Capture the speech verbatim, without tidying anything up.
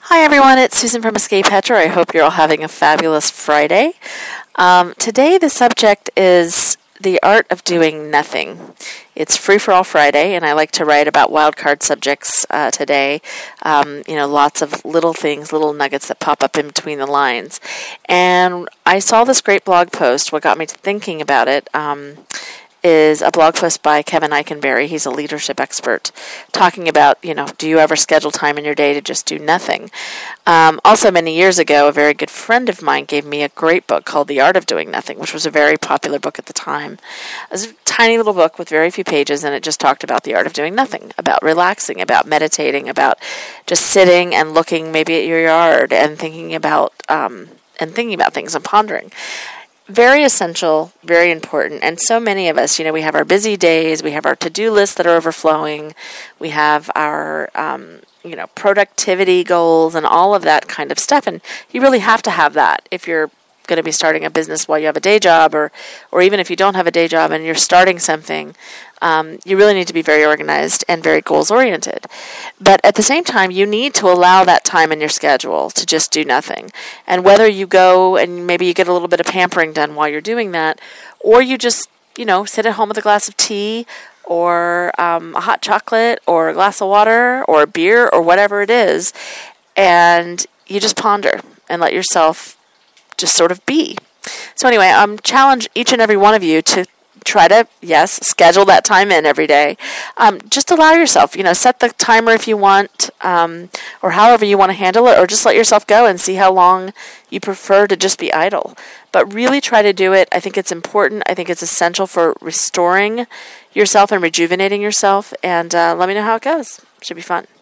Hi everyone, it's Susan from Escape Hatcher. I hope you're all having a fabulous Friday. Um, today the subject is the art of doing nothing. It's Free for All Friday, and I like to write about wildcard subjects uh, today. Um, you know, lots of little things, little nuggets that pop up in between the lines. And I saw this great blog post. What got me to thinking about it um, is a blog post by Kevin Eikenberry. He's a leadership expert, talking about, you know, do you ever schedule time in your day to just do nothing? Um, also, many years ago, a very good friend of mine gave me a great book called The Art of Doing Nothing, which was a very popular book at the time. It was a tiny little book with very few pages, and it just talked about the art of doing nothing, about relaxing, about meditating, about just sitting and looking maybe at your yard and thinking about um, and thinking about things and pondering. Very essential, very important, and so many of us, you know, we have our busy days, we have our to-do lists that are overflowing, we have our, um, you know, productivity goals and all of that kind of stuff, and you really have to have that if you're going to be starting a business while you have a day job, or, or even if you don't have a day job and you're starting something, um, you really need to be very organized and very goals-oriented. But at the same time, you need to allow that time in your schedule to just do nothing. And whether you go and maybe you get a little bit of pampering done while you're doing that, or you just, you know, sit at home with a glass of tea, or um, a hot chocolate, or a glass of water, or a beer, or whatever it is, and you just ponder and let yourself just sort of be. So anyway, I'm challenge each and every one of you to try to, yes, schedule that time in every day. Um, just allow yourself, you know, set the timer if you want, um, or however you want to handle it, or just let yourself go and see how long you prefer to just be idle. But really try to do it. I think it's important. I think it's essential for restoring yourself and rejuvenating yourself. And uh, let me know how it goes. Should be fun.